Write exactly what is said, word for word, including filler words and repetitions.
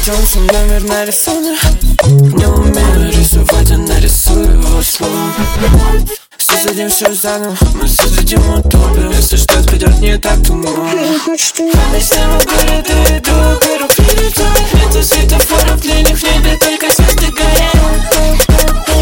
Джонсон номер нарисован. Не умею рисовать, а нарисую его словом. Создадим все заново, мы создадим утопию. Если что-то пойдет не так, то мы объясним в городе, иду, гору прилетаю. Нету светофоров, для них в небе только звезды горят.